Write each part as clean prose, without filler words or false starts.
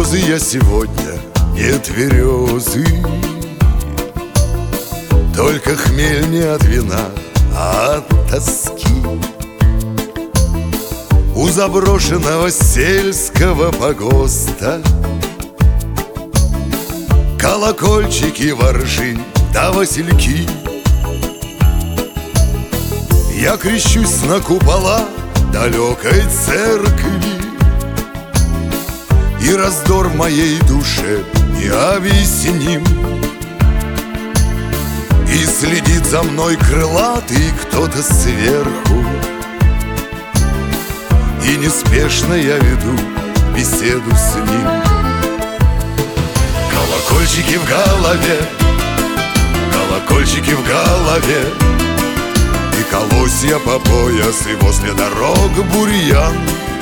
березы я сегодня, нет березы. Только хмель не от вина, а от тоски. У заброшенного сельского погоста колокольчики, воржи да васильки. Я крещусь на купола далекой церкви, и раздор в моей душе необъясним. И следит за мной крылатый кто-то сверху, и неспешно я веду беседу с ним. Колокольчики в голове, колокольчики в голове, и колосья по пояс, и возле дорог бурьян.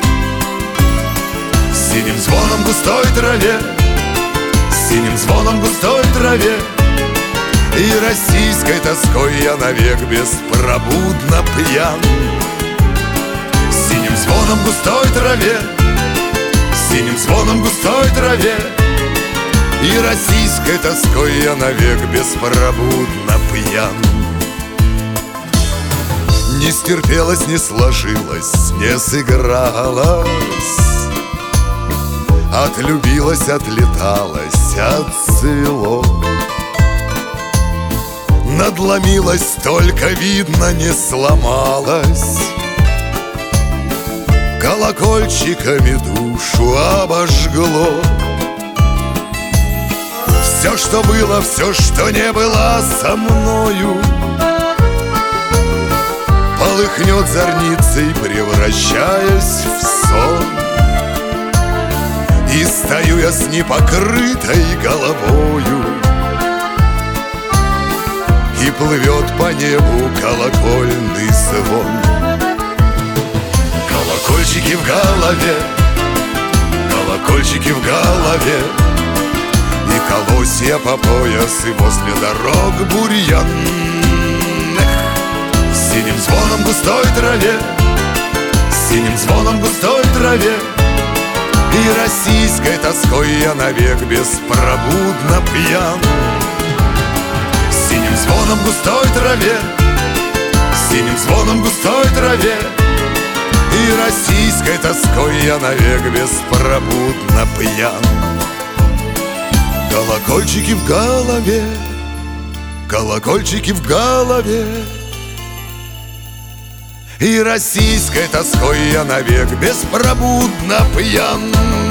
Синим звоном густой траве, синим звоном густой траве, и российской тоской я навек беспробудно пьян. Синим звоном густой траве, синим звоном густой траве, и российской тоской я навек беспробудно пьян. Не стерпелось, не сложилось, не сыгралось, отлюбилось, отлеталось, отцвело. Надломилось, только видно не сломалось, колокольчиками душу обожгло. Все, что было, все, что не было со мною, полыхнет зорницей, превращаясь в сон. И стою я с непокрытой головою, и плывет по небу колокольный звон. Колокольчики в голове, колокольчики в голове, и колосья по пояс, и возле дорог бурьян. Синим звоном густой траве, синим звоном густой траве, и российской тоской я навек беспробудно пьян. Синим звоном густой траве, синим звоном густой траве, и российской тоской я навек беспробудно пьян. Колокольчики в голове, колокольчики в голове, и российской тоской я навек беспробудно пьян.